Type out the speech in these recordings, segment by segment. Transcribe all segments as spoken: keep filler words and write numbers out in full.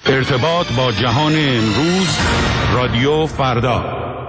ارتباط با جهان امروز، رادیو فردا.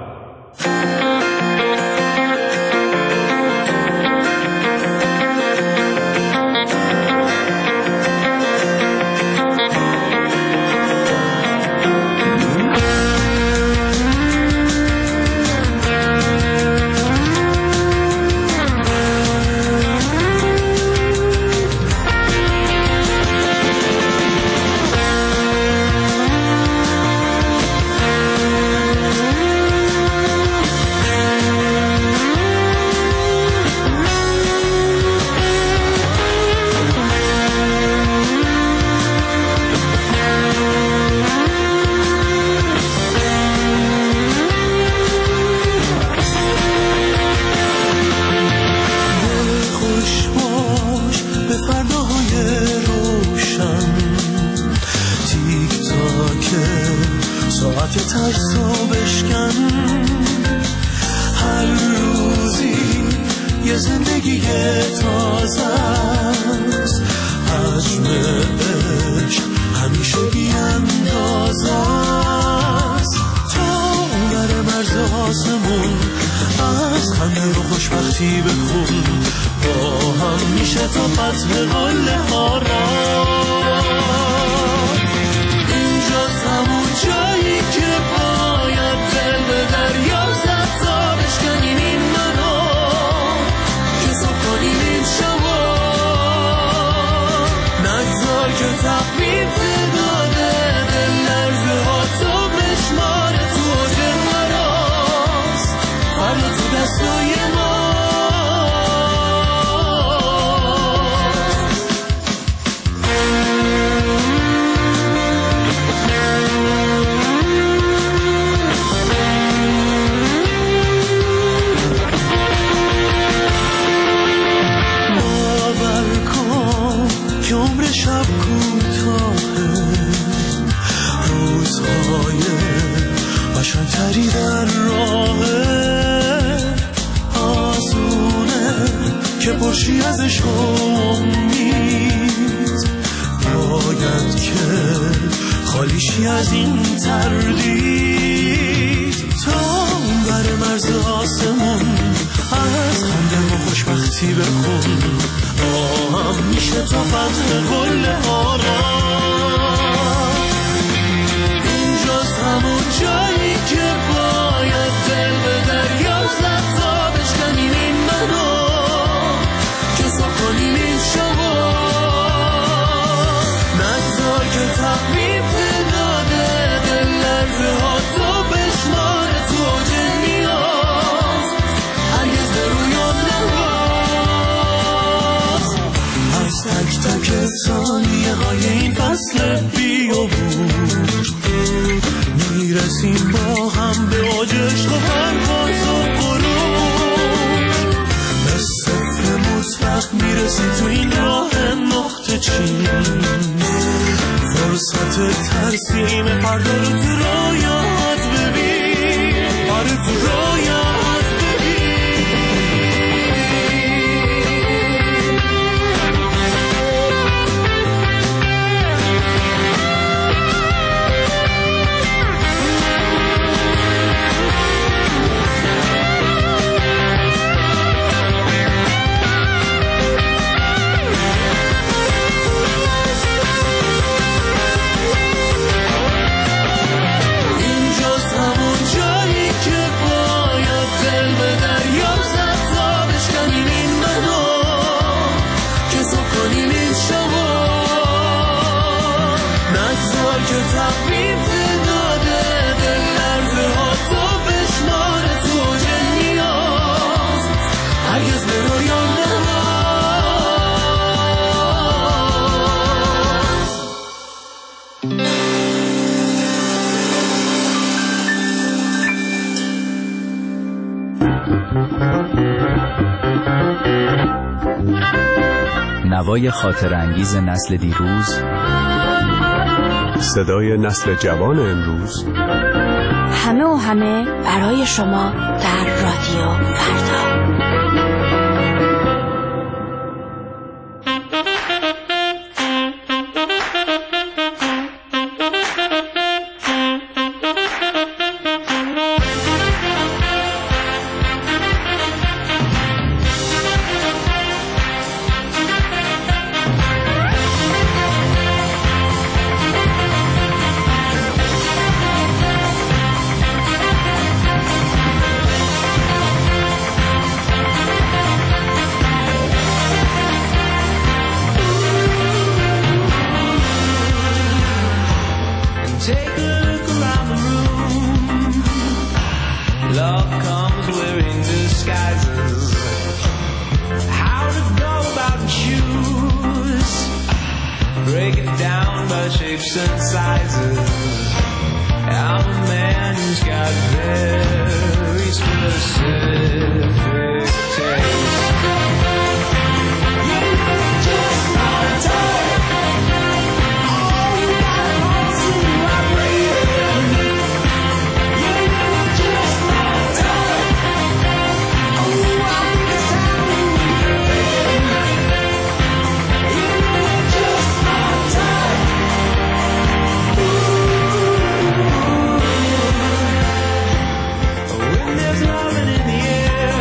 نوای خاطر انگیز نسل دیروز، صدای نسل جوان امروز، همه و همه برای شما در رادیو فردا. take a look around the room. Love comes wearing disguises. How to go about and choose. Break it down by shapes and sizes. I'm a man who's got very specific taste. You're just my type. All you got wants to vibrate. You're just my type. Oh, I think it's time to leave. You're just my type. When there's loving in the air,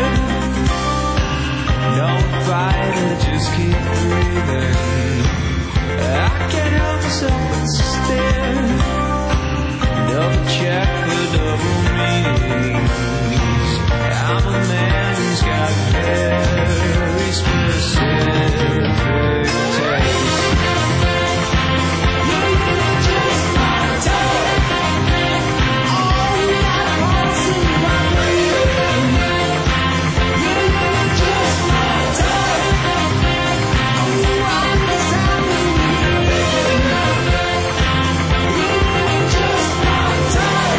don't fight it, just keep breathing. I can't help myself but stare. Double check the double meanings. I'm a man who's got very specific taste. You're just my type. All you got wants to vibrate. You're just my type. Oh, I think it's time to leave. You're just my type.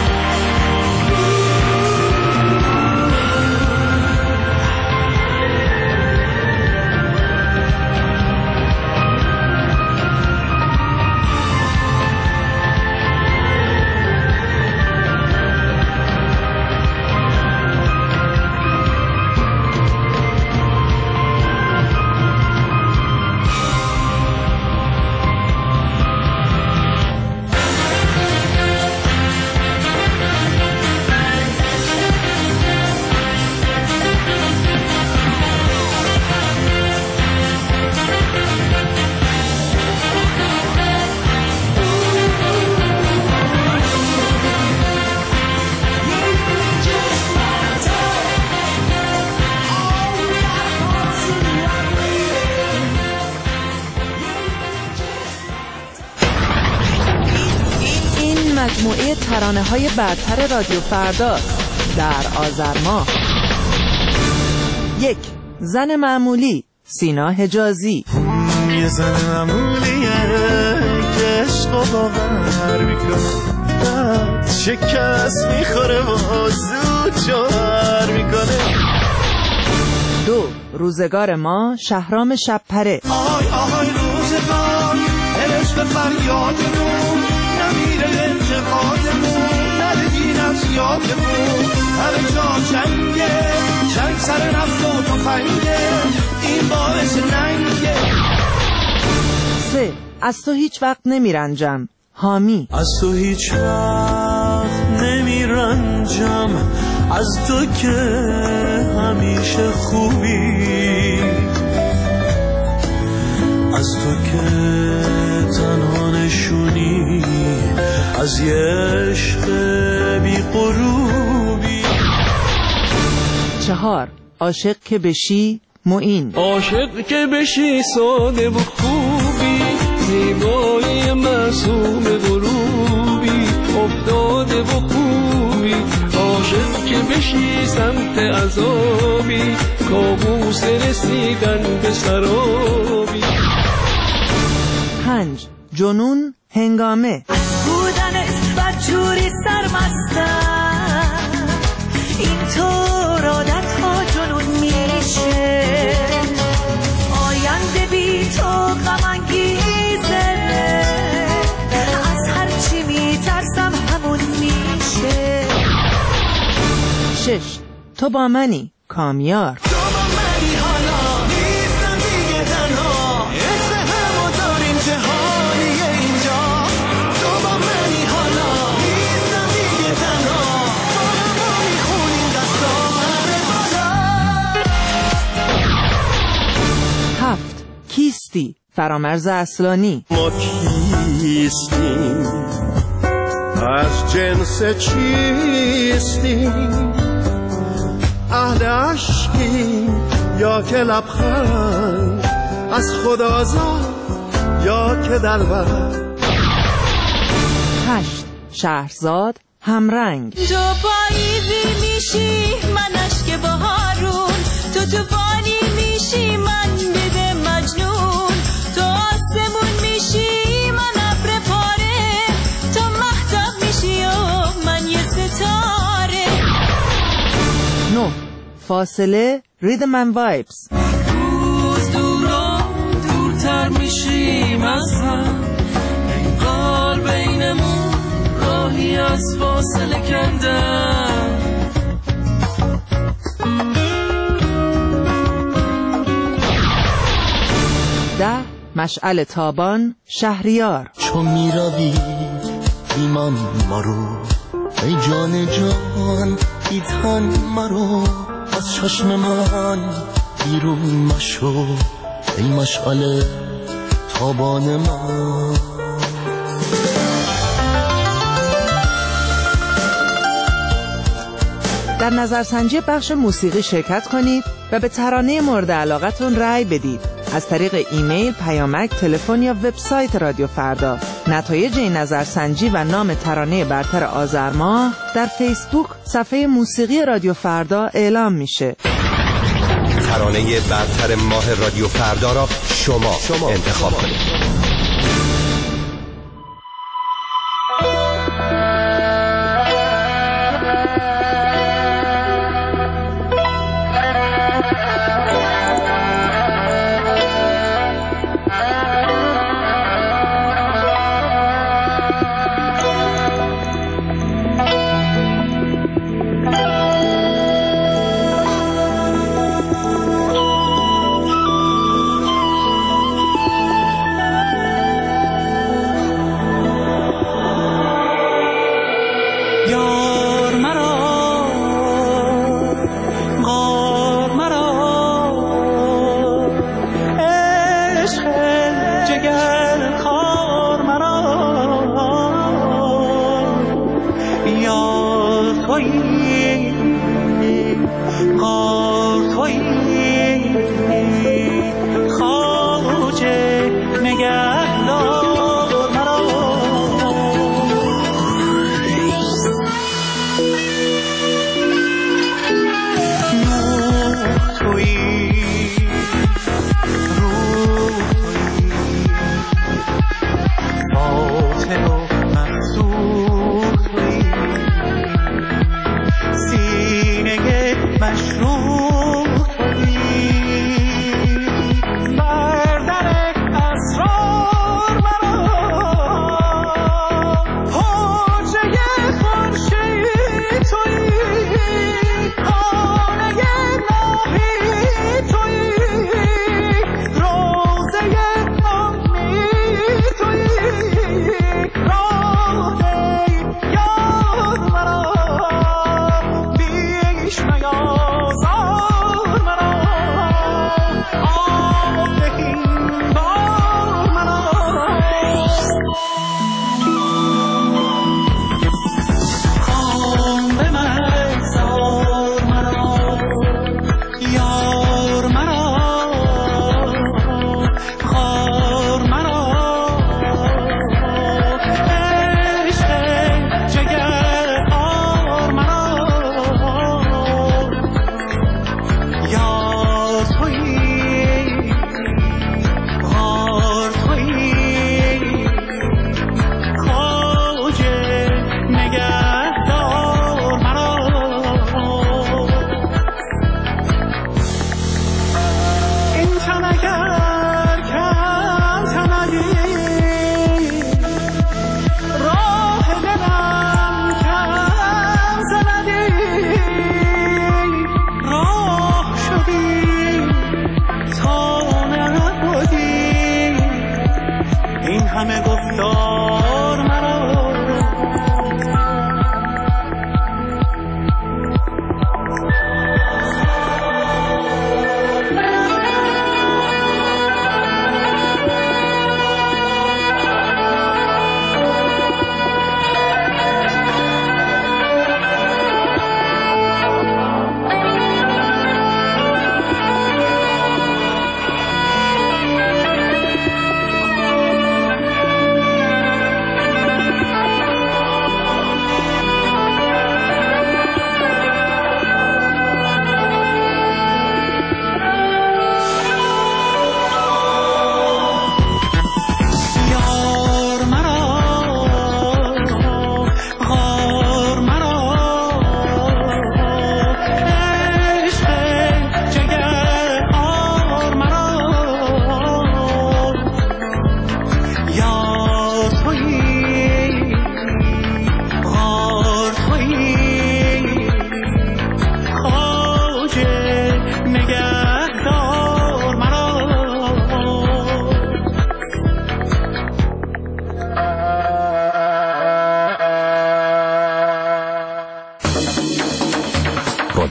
مجموعه ترانه‌های برتر رادیو فردا در آذر ماه. یک، زن معمولی، سینا حجازی. یه زن معمولیه که عشقو باور میکنه، شکست میخوره و زود جوهر میکنه. دو، روزگار ما، شهرام شبپره. آهای آهای روزگار، عشق فریادمون نمیره انتقادمون، ندگین از یادمون، همه جا جنگه، جنگ سر نفت و تفنگه، این باعث ننگه. سه، از تو هیچ وقت نمیرنجم، حامی. از تو هیچ وقت نمیرنجم، از تو که همیشه خوبی، از تو که تنها نشونی از یه عشق بی غروبی. چهار، عاشق که بشی، معین. عاشق که بشی ساده و خوبی، زیبایی معصوم غروبی، افتاده و خوبی. عاشق که بشی سمت عذابی، کابوس رسیدن به سرابی. پنج، جنون هنگامه. از بودنت بدجوری سرمستم، این طور عادت ها جنون میشه، آینده بی تو غم انگیزه، از هر چی میترسم همون میشه. شش، تو با منی، کامیار. کیستی، فرامرز اصلانی. ما کیستیم، از جنس چیستیم، اهل عشقیم یا که لبخند، از خدازاد یا که دلبر. هشت. شهرزاد همرنگ. تو پاییزی میشی من اشک بهارون، تو توفانی میشی من بده مجنون، تو آسمون میشی من ابر پاره، تو مهتاب میشی و من یه ستاره. نه. فاصله ریدم اند وایبز. روز دورا دورتر میشیم از هم، انگار بینمون راهی از فاصله کندم. ده. مشعل تابان شهریار. چون میروی ایمان مرو، ای جان جان ای تن مرو، از چشم من بیرون مشو، ای مشعل تابان من. در نظرسنجی بخش موسیقی شرکت کنید و به ترانه مورد علاقتون رأی بدید از طریق ایمیل، پیامک، تلفن یا وبسایت رادیو فردا. نتایج این نظرسنجی و نام ترانه برتر آذر ماه در فیسبوک صفحه موسیقی رادیو فردا اعلام میشه. ترانه برتر ماه رادیو فردا را شما, شما انتخاب کنید.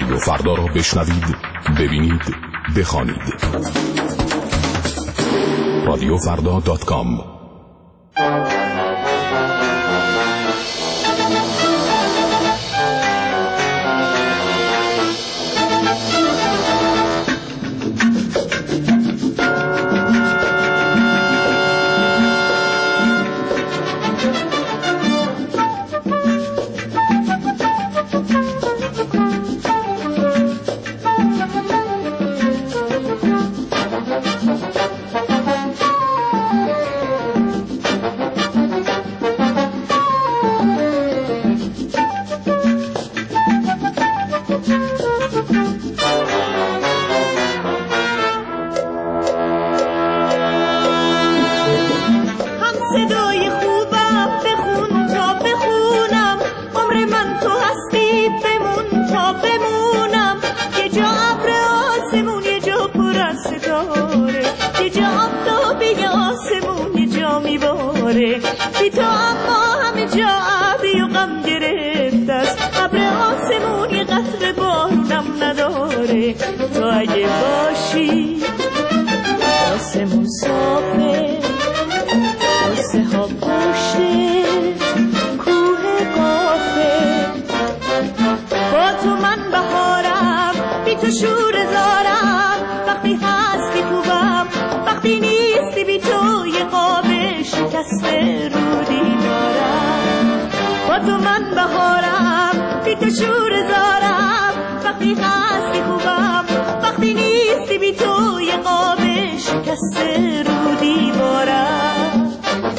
رادیو فردا را بشنوید، ببینید، بخوانید. رادیو فردا دات کام. بی تو اما همه جا ابری و غم گرفته است، ابر آسمون یه قطره بارونم نداره. تو اگه باشی آسمون صافه، قصه ها پشته کوه قافه. با تو من بهارم، بی تو شور زارم، وقتی هستی خوبم، وقتی نیستی بی تو یه قاب شکسته رو دیوارم. با تو من بهارم، بی تو شور زارم، وقتی هستی خوبم، وقتی نیستی بی تو یه قاب شکسته رو دیوارم.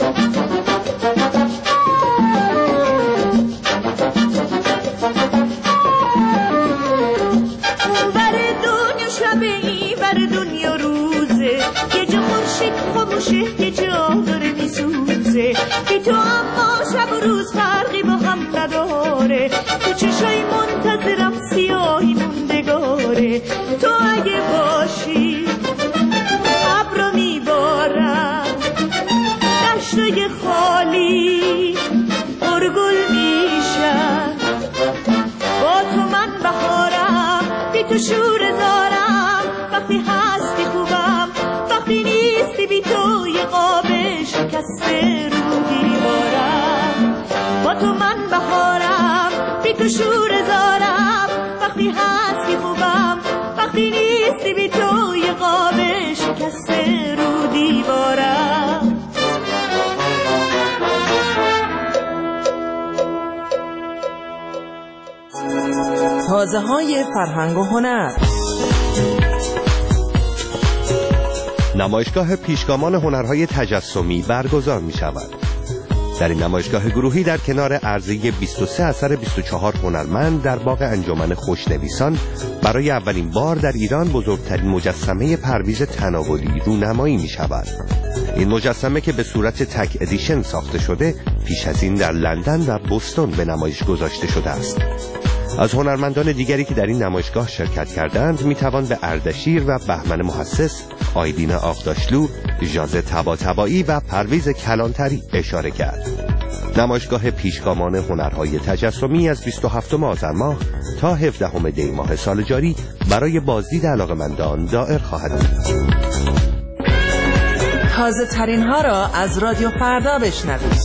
بر دنیا شبه ای، بر دنیا روزه، یه جا خورشید خاموشه، یه جا داره میسوزه. بی تو اما شب و روز فرقی با هم نداره، تو چشای منتظرم سیاهی موندگاره. تو اگه باشی ابرو میبارم، دشتای خالی پرگل میشن. با تو من بهارم، بی تو شور زارم، وقتی هستی خوبم، وقتی نیستی بی تو یه قاب شکسته رو دیوارم. با تو من بهارم، بی تو شور زارم، وقتی هستی خوبم، وقتی نیستی بی تو یه قاب شکسته رو دیوارم. تازه های فرهنگ و هنر. نمایشگاه پیشگامان هنرهای تجسمی برگزار می شود. در این نمایشگاه گروهی در کنار عرضه بیست و سه اثر بیست و چهار هنرمند در باغ انجمن خوشنویسان برای اولین بار در ایران بزرگترین مجسمه پرویز تناولی رونمایی می شود. این مجسمه که به صورت تک ادیشن ساخته شده، پیش از این در لندن و بوستون به نمایش گذاشته شده است. از هنرمندان دیگری که در این نمایشگاه شرکت کردند میتوان به اردشیر و بهمن محسس، آیدین آقداشلو، ژازه طباطبایی و پرویز کلانتری اشاره کرد. نمایشگاه پیشگامان هنرهای تجسمی از بیست و هفتم آذر ماه تا هفدهم دی ماه سال جاری برای بازدید علاقه‌مندان دائر خواهد بود. تازه ترین ها را از رادیو فردا بشنوید.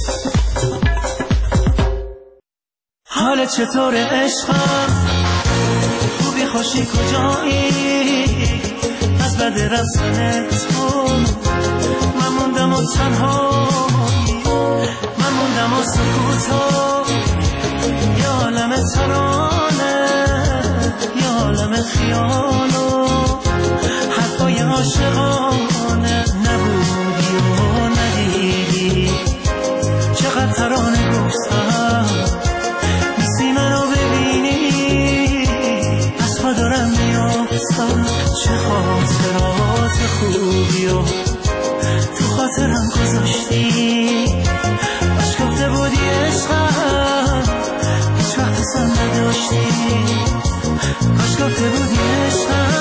حالت چطور عشقم؟ خوبی خوشی کجایی؟ از بد رفتن تو من موندم و تنهایی، من موندم و سکوتا، یه عالم ترانه، یه عالم خیال و حرفای عاشقانه. نبودی و ندیدی، چقدر ترانه گفتم، نیستی منو ببینی، از پا دارم میافتم. چه خاطرات خوبی و تو خاطرم گذاشتی، باش گفته بودی عشقم، هیچ وقت سن نداشتی، باش گفته بودی عشقم،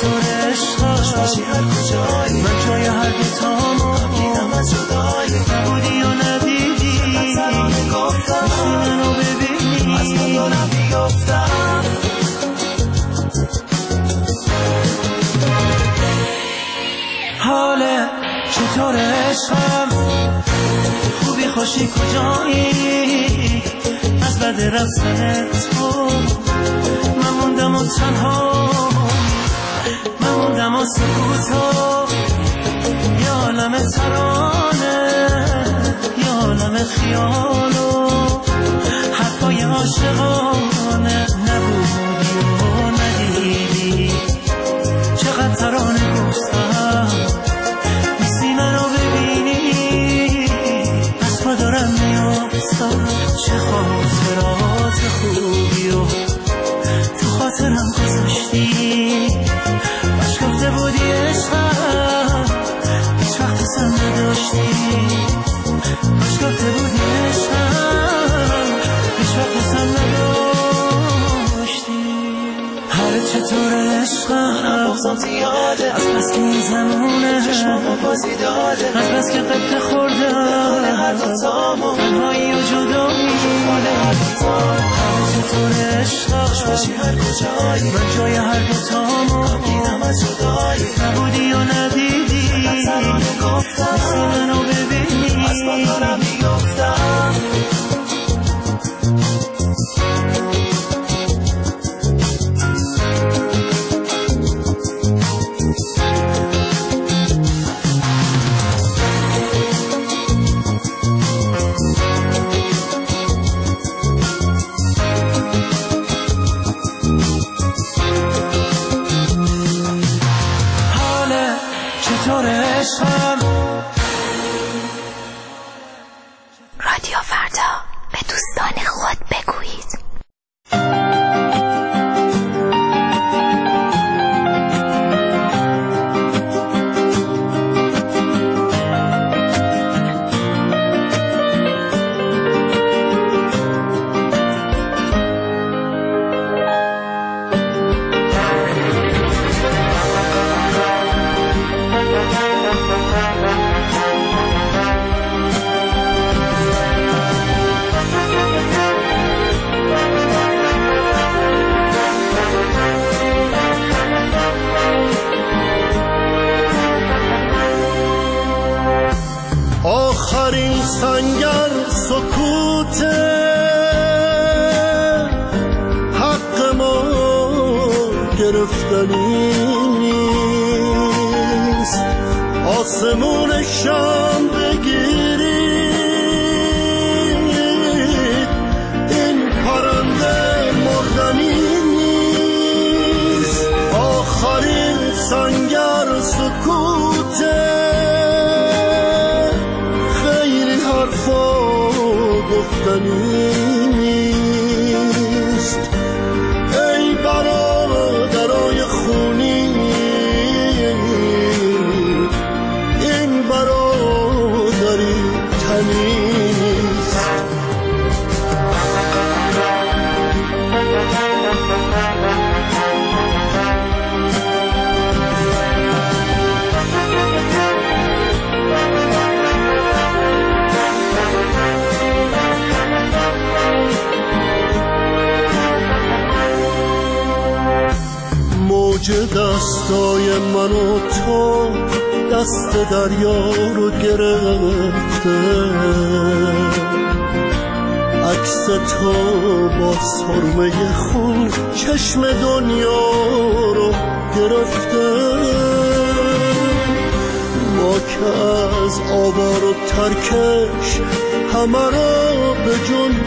چطور عشق باشی هر کجایی من جای هر دوتامو دیدم از جدایی نبودی و ندیدی مثلا گفتم میسی منو ببینی از من دارم بیافتم حاله چطور عشقم خوبی خوشی کجایی از بد رفتن تو من موندم و تنها من موندم و سکوتا یه عالم ترانه یه عالم خیال و حرفای عاشقانه نبودی و ندیدی چقدر ترانه گفتم میسی منو ببینی از پا دارم میافتم چه خاطرات خوبی و تو خاطرم گذاشتی باش گفته بودی عشقم هیچ وقت دوستم نداشتی باش گفته بودی عشقم هیچ وقت دوستم نداشتی حالا چطور عشقم بازم زیاده از بس که این زمونه چشمامو بازی داده از بس که قبل خورده هر دوتامو تنهایی و جدایی حال هر دوتامو حالا چطور عشقم باشی هر کجایی من جای هر دوتامو دیدم از جدایی نبودی و ندیدی مثلا گفتم میسی منو ببینی از من دارم میگفتم رادیو فردا به دوستان خود بگویید. آخرین سنگر سکوت حق ما گرفتنی نیست آسمون شام بگیرید این پرنده مردنی نیست آخرین سنگر سکوت گفتنی نیست ای برادرای خونی این برادری تنی نیست موج دستای من و تو دست دریا رو گرفته عکس تو با سرمه خون چشم دنیا رو گرفته ما که از آوار و ترکش همه رو به جون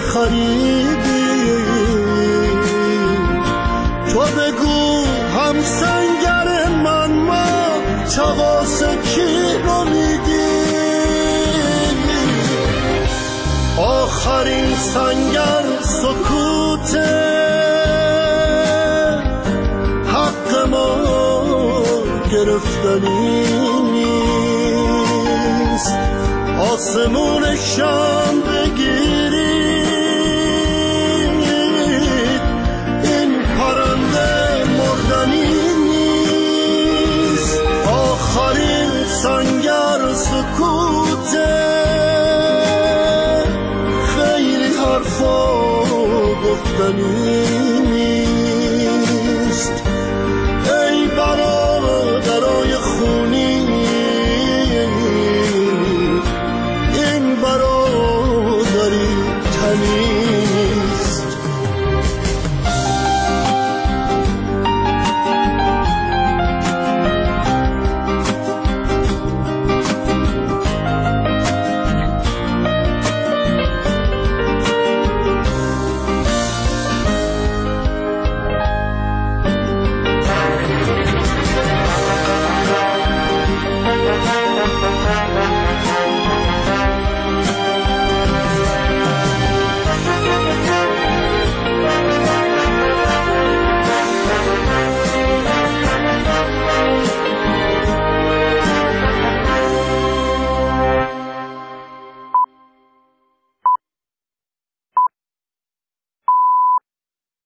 خریدیم تو بگو هم سنگر من ما تقاس کی رو میدیم آخرین سنگر سکوت حق ما گرفتنی نیست آسمون شام بگیرید این پرنده مردنی نیست گفتنی